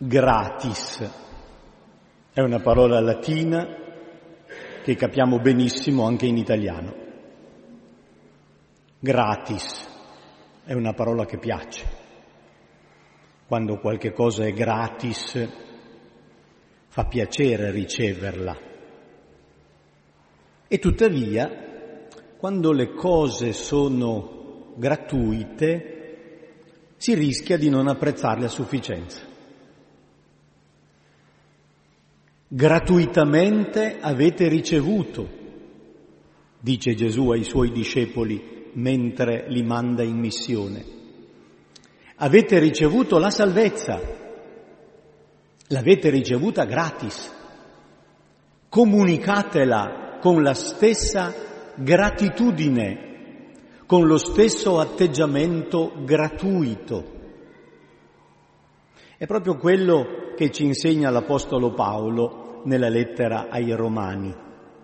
Gratis è una parola latina che capiamo benissimo anche in italiano. Gratis è una parola che piace. Quando qualche cosa è gratis, fa piacere riceverla. E tuttavia, quando le cose sono gratuite, si rischia di non apprezzarle a sufficienza. Gratuitamente avete ricevuto, dice Gesù ai suoi discepoli mentre li manda in missione. Avete ricevuto la salvezza, l'avete ricevuta gratis. Comunicatela con la stessa gratitudine, con lo stesso atteggiamento gratuito. È proprio quello che ci insegna l'Apostolo Paolo nella lettera ai Romani.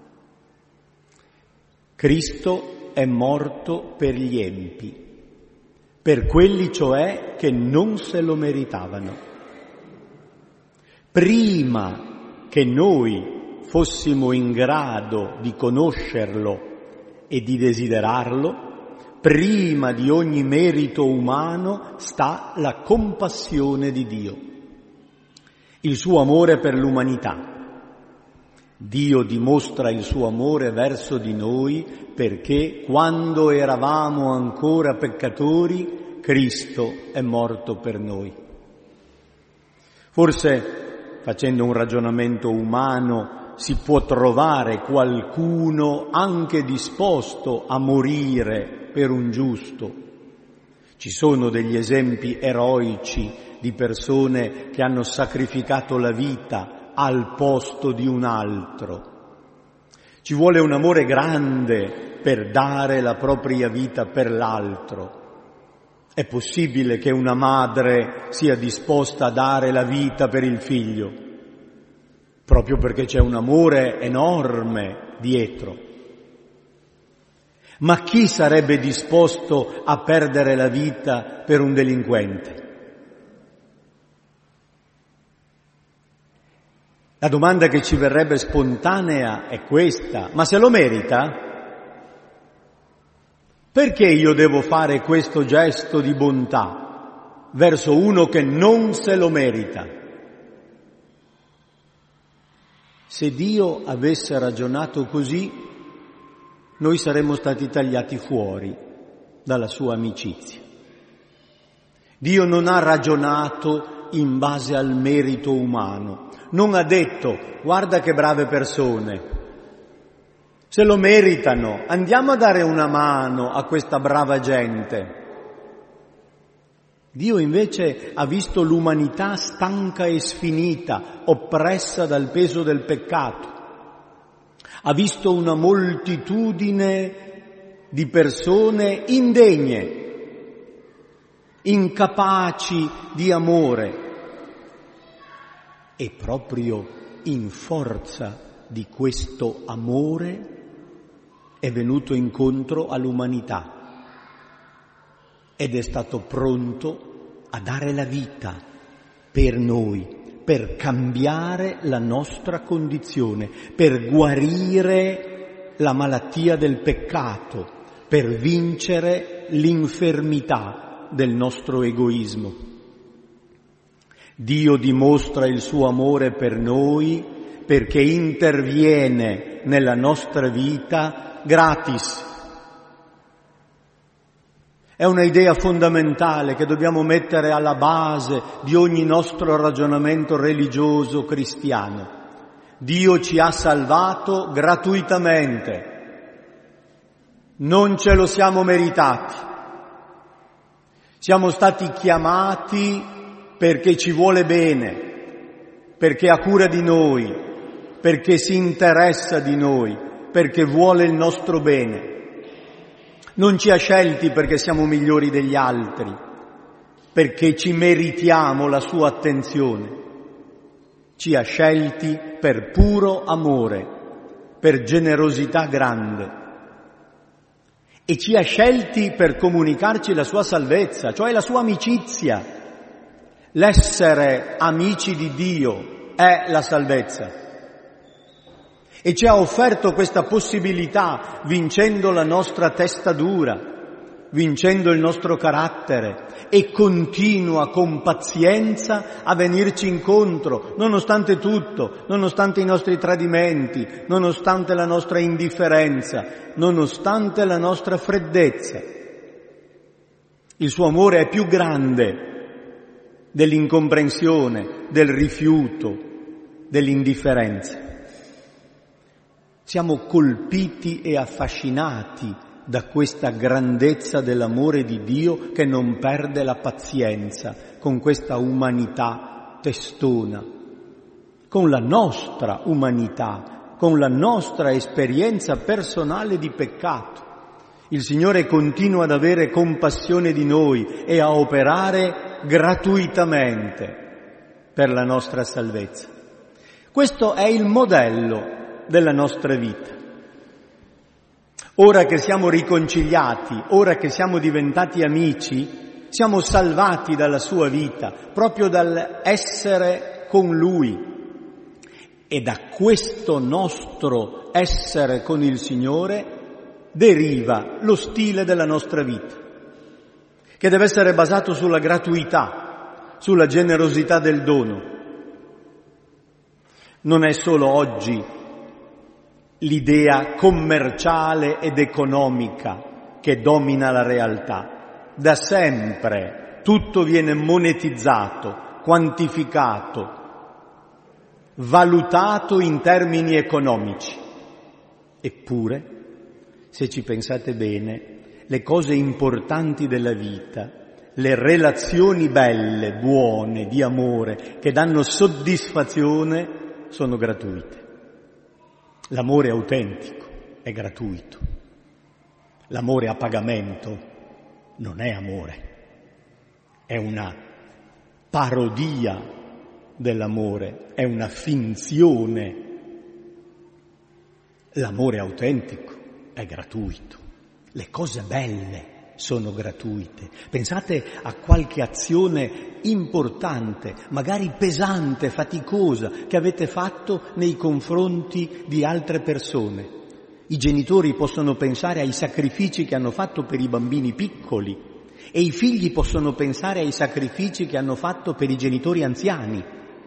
Cristo è morto per gli empi, per quelli cioè che non se lo meritavano. Prima che noi fossimo in grado di conoscerlo e di desiderarlo, prima di ogni merito umano sta la compassione di Dio, il suo amore per l'umanità. Dio dimostra il suo amore verso di noi perché quando eravamo ancora peccatori, Cristo è morto per noi. Forse, facendo un ragionamento umano, si può trovare qualcuno anche disposto a morire per un giusto. Ci sono degli esempi eroici di persone che hanno sacrificato la vita al posto di un altro. Ci vuole un amore grande per dare la propria vita per l'altro. È possibile che una madre sia disposta a dare la vita per il figlio, proprio perché c'è un amore enorme dietro. Ma chi sarebbe disposto a perdere la vita per un delinquente? La domanda che ci verrebbe spontanea è questa: ma se lo merita? Perché io devo fare questo gesto di bontà verso uno che non se lo merita? Se Dio avesse ragionato così, noi saremmo stati tagliati fuori dalla sua amicizia. Dio non ha ragionato in base al merito umano. Non ha detto: guarda che brave persone, se lo meritano, andiamo a dare una mano a questa brava gente. Dio invece ha visto l'umanità stanca e sfinita, oppressa dal peso del peccato. Ha visto una moltitudine di persone indegne, incapaci di amore. E proprio in forza di questo amore è venuto incontro all'umanità ed è stato pronto a dare la vita per noi, per cambiare la nostra condizione, per guarire la malattia del peccato, per vincere l'infermità del nostro egoismo. Dio dimostra il suo amore per noi perché interviene nella nostra vita gratis. È una idea fondamentale che dobbiamo mettere alla base di ogni nostro ragionamento religioso cristiano. Dio ci ha salvato gratuitamente. Non ce lo siamo meritati. Siamo stati chiamati perché ci vuole bene, perché ha cura di noi, perché si interessa di noi, perché vuole il nostro bene. Non ci ha scelti perché siamo migliori degli altri, perché ci meritiamo la sua attenzione. Ci ha scelti per puro amore, per generosità grande. E ci ha scelti per comunicarci la sua salvezza, cioè la sua amicizia. L'essere amici di Dio è la salvezza. E ci ha offerto questa possibilità vincendo la nostra testa dura, vincendo il nostro carattere, e continua con pazienza a venirci incontro, nonostante tutto, nonostante i nostri tradimenti, nonostante la nostra indifferenza, nonostante la nostra freddezza. Il suo amore è più grande dell'incomprensione, del rifiuto, dell'indifferenza. Siamo colpiti e affascinati da questa grandezza dell'amore di Dio che non perde la pazienza con questa umanità testona, con la nostra umanità, con la nostra esperienza personale di peccato. Il Signore continua ad avere compassione di noi e a operare gratuitamente per la nostra salvezza. Questo è il modello della nostra vita. Ora che siamo riconciliati, ora che siamo diventati amici, siamo salvati dalla sua vita, proprio dall'essere con Lui. E da questo nostro essere con il Signore deriva lo stile della nostra vita, che deve essere basato sulla gratuità, sulla generosità del dono. Non è solo oggi l'idea commerciale ed economica che domina la realtà. Da sempre tutto viene monetizzato, quantificato, valutato in termini economici. Eppure, se ci pensate bene, le cose importanti della vita, le relazioni belle, buone, di amore, che danno soddisfazione, sono gratuite. L'amore autentico è gratuito. L'amore a pagamento non è amore, è una parodia dell'amore, è una finzione. L'amore autentico è gratuito. Le cose belle sono gratuite. Pensate a qualche azione importante, magari pesante, faticosa, che avete fatto nei confronti di altre persone. I genitori possono pensare ai sacrifici che hanno fatto per i bambini piccoli e i figli possono pensare ai sacrifici che hanno fatto per i genitori anziani.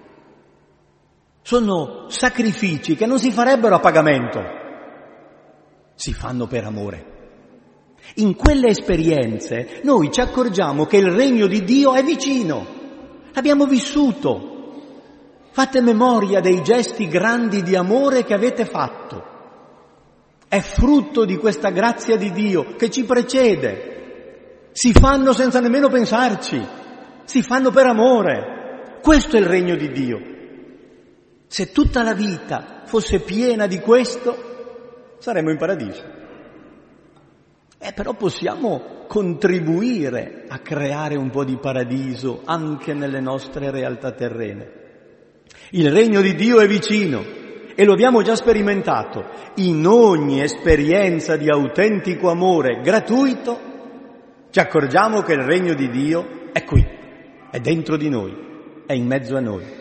Sono sacrifici che non si farebbero a pagamento, si fanno per amore. In quelle esperienze noi ci accorgiamo che il regno di Dio è vicino, l'abbiamo vissuto. Fate memoria dei gesti grandi di amore che avete fatto. È frutto di questa grazia di Dio che ci precede. Si fanno senza nemmeno pensarci, si fanno per amore. Questo è il regno di Dio. Se tutta la vita fosse piena di questo, saremmo in paradiso. Però possiamo contribuire a creare un po' di paradiso anche nelle nostre realtà terrene. Il regno di Dio è vicino e lo abbiamo già sperimentato. In ogni esperienza di autentico amore gratuito ci accorgiamo che il regno di Dio è qui, è dentro di noi, è in mezzo a noi.